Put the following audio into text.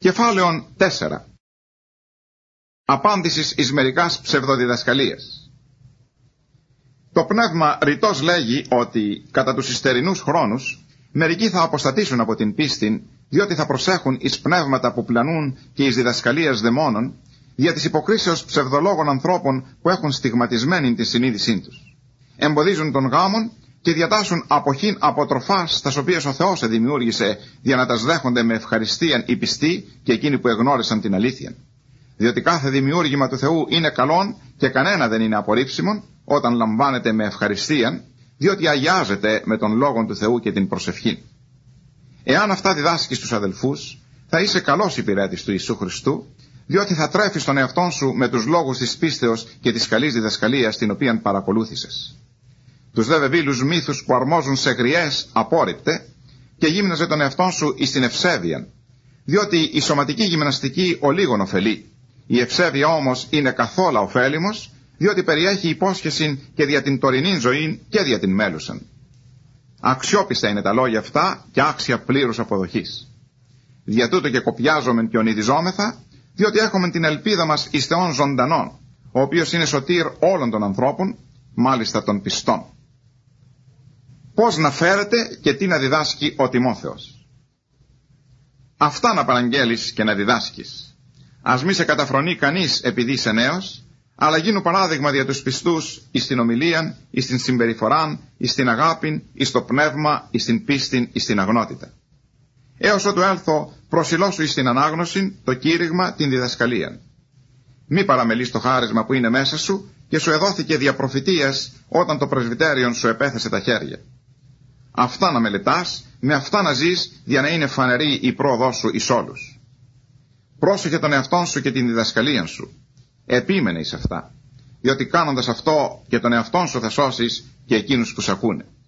Κεφάλαιον 4. Απάντησης εις μερικάς ψευδοδιδασκαλίες. Το πνεύμα ρητός λέγει ότι κατά τους υστερινούς χρόνους μερικοί θα αποστατήσουν από την πίστην, διότι θα προσέχουν εις πνεύματα που πλανούν και εις διδασκαλίες δαιμόνων, δια της υποκρίσεως ψευδολόγων ανθρώπων που έχουν στιγματισμένη τη συνείδησή τους. Εμποδίζουν τον γάμον και διατάσσουν αποχήν από τροφάς, τας οποίες ο Θεός εδημιούργησε για να τας δέχονται με ευχαριστίαν οι πιστοί και εκείνοι που εγνώρισαν την αλήθεια. Διότι κάθε δημιούργημα του Θεού είναι καλόν και κανένα δεν είναι απορρίψιμον όταν λαμβάνεται με ευχαριστίαν, διότι αγιάζεται με τον λόγον του Θεού και την προσευχή. Εάν αυτά διδάσκεις τους αδελφούς, θα είσαι καλός υπηρέτης του Ιησού Χριστού, διότι θα τρέφεις τον εαυτόν σου με τους λόγους της πίστεως και της καλής διδασκαλίας την οποία παρακολούθησες. Τους δε βεβήλους μύθους που αρμόζουν σε γριές απόρριπτε και γύμναζε τον εαυτόν σου εις την ευσέβεια, διότι η σωματική γυμναστική ολίγον ωφελεί. Η ευσέβεια όμως είναι καθόλου ωφέλιμος, διότι περιέχει υπόσχεση και δια την τωρινή ζωή και δια την μέλουσαν. Αξιόπιστα είναι τα λόγια αυτά και άξια πλήρους αποδοχής. Δια τούτο και κοπιάζομεν και ονειδιζόμεθα, διότι έχουμε την ελπίδα μας εις Θεόν ζωντανόν, ο οποίος είναι σωτήρ όλων των ανθρώπων, μάλιστα των πιστών. Πώς να φέρεται και τι να διδάσκει ο Τιμόθεος. Αυτά να παραγγέλεις και να διδάσκεις. Ας μη σε καταφρονεί κανείς επειδή είσαι νέος, αλλά γίνου παράδειγμα δια τους πιστούς εις την ομιλίαν, εις την συμπεριφοράν, εις την αγάπην, εις το πνεύμα, εις την πίστην, εις την αγνότητα. Έως ότου έλθω προσιλώσου εις την ανάγνωση, το κήρυγμα, την διδασκαλία. Μη παραμελείς το χάρισμα που είναι μέσα σου και σου εδόθηκε δια προφητείας όταν το πρεσβυτέριον σου επέθεσε τα χέρια. Αυτά να μελετάς, με αυτά να ζεις, για να είναι φανερή η πρόοδός σου εις όλους. Πρόσεχε τον εαυτόν σου και την διδασκαλία σου. Επίμενε εις αυτά, διότι κάνοντας αυτό και τον εαυτόν σου θα σώσεις και εκείνους που σ' ακούνε.